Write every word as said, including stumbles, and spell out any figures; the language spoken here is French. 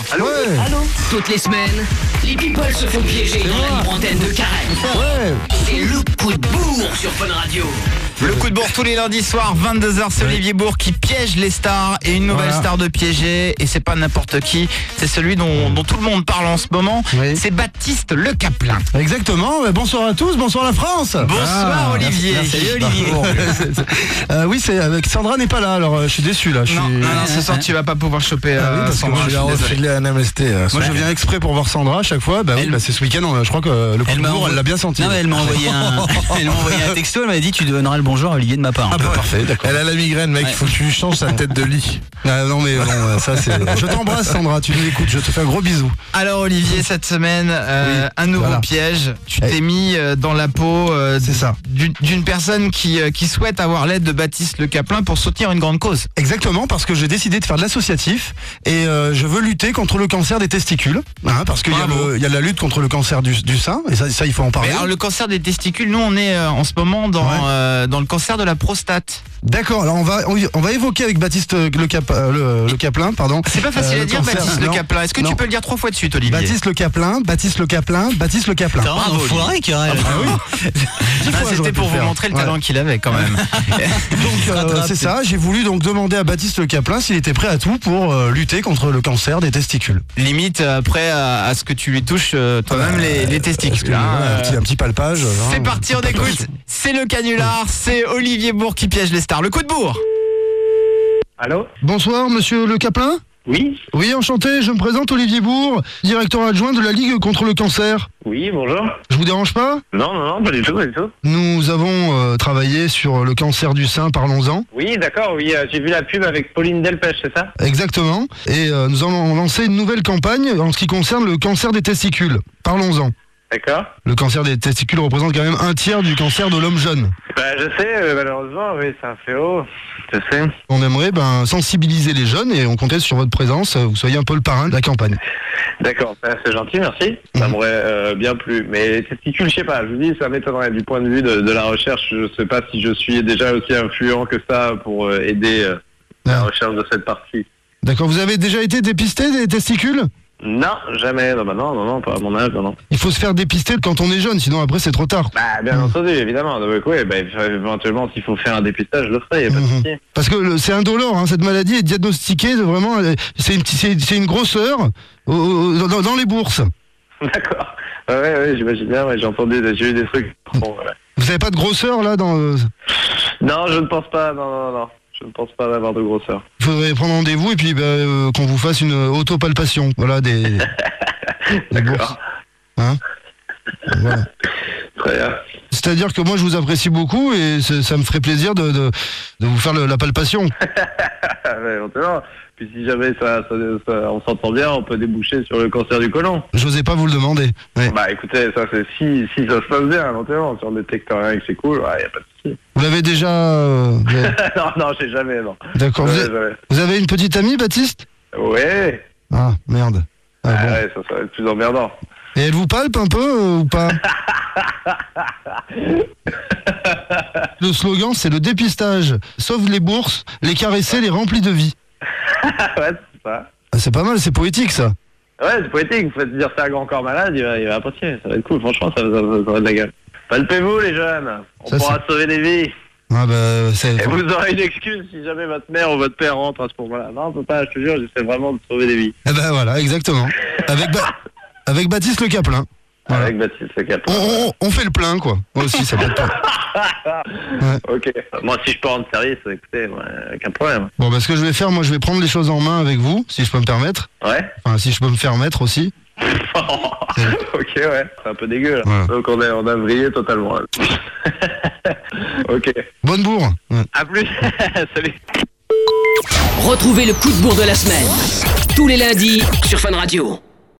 Allô. Ouais. Allô. Toutes les semaines, les people se font piéger dans la libre antenne de Karen. Ouais. C'est le coup de bourre sur Fun Radio. Le coup de bourre tous les lundis soirs, vingt-deux heures, c'est Olivier Bourg qui piège les stars et une nouvelle Voilà. star de piéger. Et c'est pas n'importe qui, c'est celui dont, dont tout le monde parle en ce moment. Oui. C'est Baptiste Le Caplin. Exactement. Ouais, bonsoir à tous, bonsoir la France. Bonsoir Ah, Olivier. merci, merci. Salut Olivier. C'est- c'est- euh, oui, c'est avec Sandra n'est pas là, alors euh, je suis déçu là. Je Non, suis... non, non, ce soir tu vas pas pouvoir choper Ah oui, euh, parce que Sandra, moi, je je suis viens désolé. refiler un M S T. euh, Moi, je viens exprès pour voir Sandra à chaque fois. Bah oui, Elle- bah, c'est ce week-end. on- Je crois que euh, le coup Elle de m'a bourre, envoyé- elle l'a bien senti. Non, mais elle m'a envoyé un, elle m'a envoyé un texto, elle m'a dit tu donneras le bonjour à Olivier de ma part. Ah bah parfait, d'accord. Elle a la migraine, mec, il Ouais. faut que tu lui changes sa tête de lit. Ah, non mais bon, euh, ça c'est. Je t'embrasse Sandra, tu nous écoutes, je te fais un gros bisou. Alors Olivier, cette semaine, euh, Oui, un nouveau voilà. piège. Tu Eh. t'es mis euh, dans la peau euh, C'est ça. d'une d'une personne qui, euh, qui souhaite avoir l'aide de Baptiste Le Caplin pour soutenir une grande cause. Exactement, parce que j'ai décidé de faire de l'associatif et euh, je veux lutter contre le cancer des testicules, hein, parce qu'il y, a Bravo. le- il y a la lutte contre le cancer du, du sein, et ça, ça il faut en parler. Mais alors le cancer des testicules, nous on est euh, en ce moment dans, Ouais. euh, dans le cancer de la prostate. D'accord, alors on va, on, on va évoquer avec Baptiste Le, Cap, euh, le, le Caplin, pardon. C'est pas facile Euh, à le dire cancer. Baptiste Le Non. Caplin. Est-ce que Non. tu peux le dire trois fois de suite Olivier? Baptiste Le Caplin, Baptiste Le Caplin, Baptiste Le Caplin. T'as un Bravo, enfoiré, Karel. Ah oui. Dix Ah, fois, j'aurais c'était pu pour le vous faire. montrer le Ouais. talent qu'il avait quand même. Donc euh, rattrape, c'est c'est- ça, j'ai voulu donc demander à Baptiste Le Caplin s'il était prêt à tout pour euh, lutter contre le cancer des testicules. Limite euh, prêt à, à ce que tu lui touches euh, toi-même les, les Parce testicules. que, hein, ouais, euh, un, petit, un petit palpage. hein, C'est parti, on une petite écoute. palpation. C'est le canular, c'est Olivier Bourg qui piège les stars. Le coup de bourre. Allô? Bonsoir monsieur Le Caplin. Oui? Oui, enchanté, je me présente Olivier Bourg, directeur adjoint de la Ligue contre le cancer. Oui, bonjour. Je vous dérange pas? Non, non, non, pas du tout, pas du tout. Nous avons euh, travaillé sur le cancer du sein, parlons-en. Oui, d'accord, oui, euh, j'ai vu la pub avec Pauline Delpech, c'est ça? Exactement. Et euh, nous allons lancer une nouvelle campagne en ce qui concerne le cancer des testicules. Parlons-en. D'accord. Le cancer des testicules représente quand même un tiers du cancer de l'homme jeune. Bah, je sais, euh, malheureusement, oui, c'est un fléau. Je sais. On aimerait ben, sensibiliser les jeunes et on comptait sur votre présence, euh, vous soyez un peu le parrain de la campagne. D'accord, bah, c'est gentil, merci. Ça Mhm. m'aurait euh, bien plu. Mais les testicules, je sais pas, je vous dis, ça m'étonnerait du point de vue de, de la recherche. Je sais pas si je suis déjà aussi influent que ça pour euh, aider euh, la Ah. recherche de cette partie. D'accord, vous avez déjà été dépisté des testicules? Non, jamais. Non, bah non, non, non, pas à mon âge, non, non. Il faut se faire dépister quand on est jeune, sinon après c'est trop tard. Bah, bien Mhm. entendu, évidemment. Donc, oui, bah, éventuellement, s'il faut faire un dépistage, je le ferai, y a pas de Mhm. souci. Parce que le- c'est indolore, hein, cette maladie est diagnostiquée de vraiment, euh, c'est une, c'est, c'est une grosseur au- au- dans, dans les bourses. D'accord. Ouais, ouais, j'imagine bien, ouais, j'ai entendu, j'ai eu des trucs. Bon, voilà. Vous avez pas de grosseur là dans euh, Non, je ne pense pas, non, non, non. Je ne pense pas avoir de grosseur. Il faudrait prendre rendez-vous et puis bah, euh, qu'on vous fasse une autopalpation. Voilà des, des D'accord. bourses. Hein Voilà. Très bien. C'est-à-dire que moi je vous apprécie beaucoup et c'est- ça me ferait plaisir de, de, de vous faire le- la palpation. Ouais, éventuellement. Puis si jamais ça, ça, ça- on s'entend bien, on peut déboucher sur le cancer du côlon. J'osais pas vous le demander. Ouais. Bah écoutez, ça c'est si, si ça se passe bien, éventuellement. Si on détecte rien et que c'est cool, il n'y a pas de souci. Vous l'avez déjà... euh, vous avez- non, non, j'ai jamais, non. D'accord. Vous, Ouais, avez- jamais. vous avez une petite amie, Baptiste? Ouais. Ah, merde. Ah, Ah bon. ouais, ça, ça va être plus emmerdant. Et elle vous palpe un peu euh, ou pas? Le slogan, c'est le dépistage. Sauve les bourses, les caresser, les remplis de vie. ouais, c'est ça. Ah, c'est pas mal, c'est poétique ça. Ouais, c'est poétique. Vous faites dire ça à un grand corps malade, il va, il va apprécier. Ça va être cool, franchement, ça, ça, ça, ça va de la gueule. Palpez-vous, les jeunes. On Ça, pourra sauver des vies. Ah bah, c'est... Et vous aurez une excuse si jamais votre mère ou votre père rentre à ce moment-là. Non, on peut pas, je te jure, j'essaie vraiment de sauver des vies. Eh ben voilà, exactement. Avec, Ba- avec Baptiste Le Caplin. Voilà. Avec Baptiste Le Cap. On, on- on fait le plein, quoi. Moi aussi, ça peut être pas. Ok. Moi, si je peux rendre service, écoutez, ouais, aucun problème. Bon, bah, ce que je vais faire, moi, je vais prendre les choses en main avec vous, si je peux me permettre. Ouais. Enfin, si je peux me faire mettre aussi. Ok, ouais. C'est un peu dégueu, là. Voilà. Donc, on a, on a vrillé totalement. là. Ok. Bonne bourre. Ouais. À plus. Salut. Retrouvez le coup de bourre de la semaine tous les lundis sur Fun Radio.